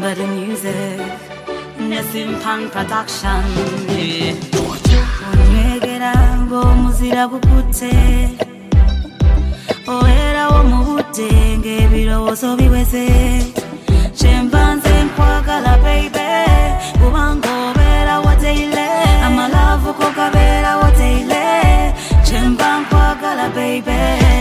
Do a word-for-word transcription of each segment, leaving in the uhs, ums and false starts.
Remember the music, Nesimpan production. Onyegera ngo muzira bukute, oera wo mubute ngebirowoozo biweze. Chembanze nkwagala baby, kubanga obeera woteile, amalavu ko kabeera woteile. Chemba nkwagala baby,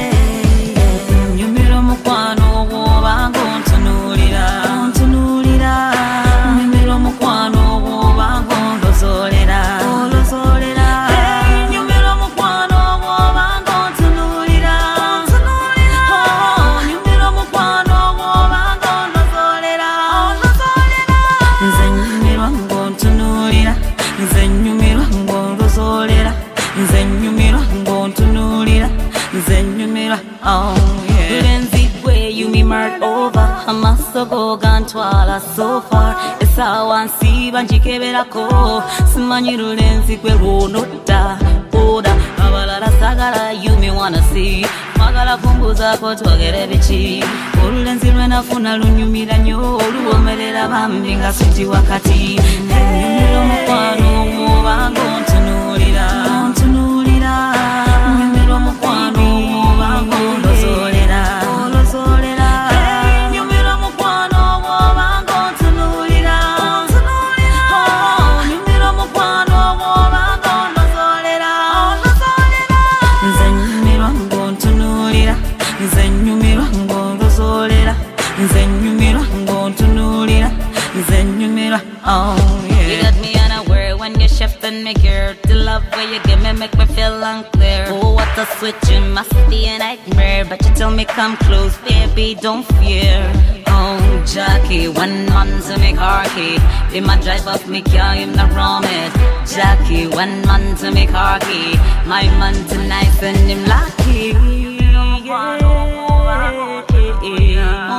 nyumira mukwano wobanga ontunuulira, ontunuulira. Nyumira mukwano wobanga ondozolera, ondozolera. Nyumira mukwano wobanga ontunuulira, ontunuulira. Nyumira mukwano wobanga ondozolera, ondozolera. Nze nyumirwa ng'ontunuulira, nze nyumirwa ng'ondozolera, nze nyumirwa ng'ontunuulira, nze nyumirwa. Oh yeah. Lenzi gwe you me mart over, amasogo gantwala so far. Esawa nsiba njikeberako, simanyi lulenzi gwe lwonodda. Oda abalala sagala you me wanna see, magala kumbuzako twogere biki. Olulenzi lwenafuna lunyumira nnyo, oluwomerera bambi nga siti wakati. Nyumira omukwano wobanga ontunuulira, ontunuulira. Nyumira omukwano wobanga ondozolera, ondozolera. Nyumira omukwano wobanga ontunuulira, ontunuulira. Nyumira omukwano wobanga ondozolera, ondozolera. Nze nyumirwa ng'ontunuulira, nze nyumirwa ng'ondozolera, nze nyumirwa ng'ontunuulira, nze nyumirwa. Oh yeah. You got me unaware when you shift in me gear. The love where you give me make me feel unclear. Oh, what a switch, it must be a nightmare. But you tell me come close, baby, don't fear. Oh, Jackie, one man to make harky. Be my drive off me car, him not wrong it. Jackie, one man to make harky. My man tonight, and him lucky. Yeah.